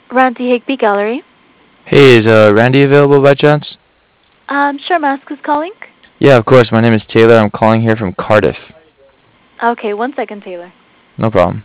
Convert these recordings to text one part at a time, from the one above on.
Randy Higby Gallery. Hey, is Randy available by chance? Sure, Mask is calling. Yeah, of course. My name is Taylor. I'm calling here from Cardiff. Okay, 1 second, Taylor. No problem.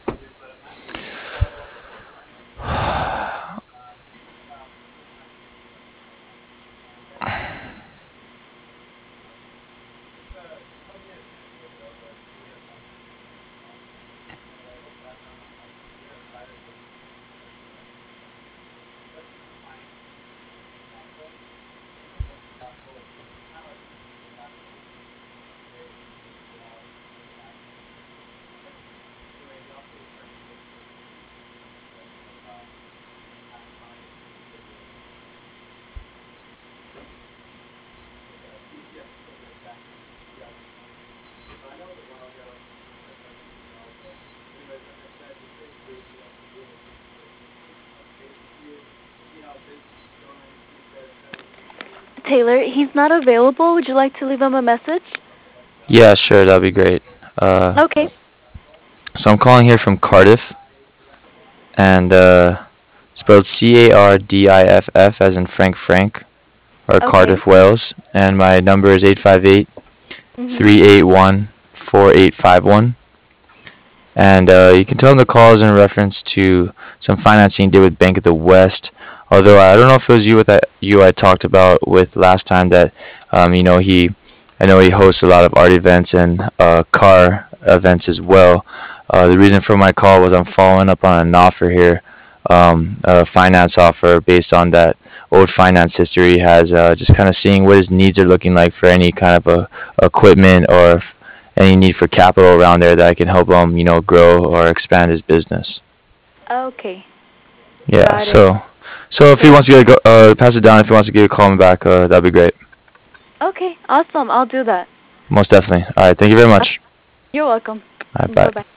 Taylor, he's not available. Would you like to leave him a message? Yeah, sure. That'd be great. Uh, Okay. so I'm calling here from Cardiff, and spelled Cardiff as in Frank, or Okay. Cardiff, Wales. And my number is 858 Mhm. 381 4851. And you can tell him the call is in reference to some financing he did with Bank of the West. Although I don't know if it was you I talked about with last time that I know he hosts a lot of art events and car events as well. The reason for my call was I'm following up on an offer here, a finance offer based on that old finance history he has. Just kind of seeing what his needs are looking like for any kind of equipment or any need for capital around there that I can help him, grow or expand his business. Okay. Yeah. Got it. So if he So, wants to pass it down. If he wants to give a call me back, that'd be great. okay, awesome. I'll do that. Most definitely. All right. Thank you very Uh, much. you're welcome. All right. Bye bye. Bye.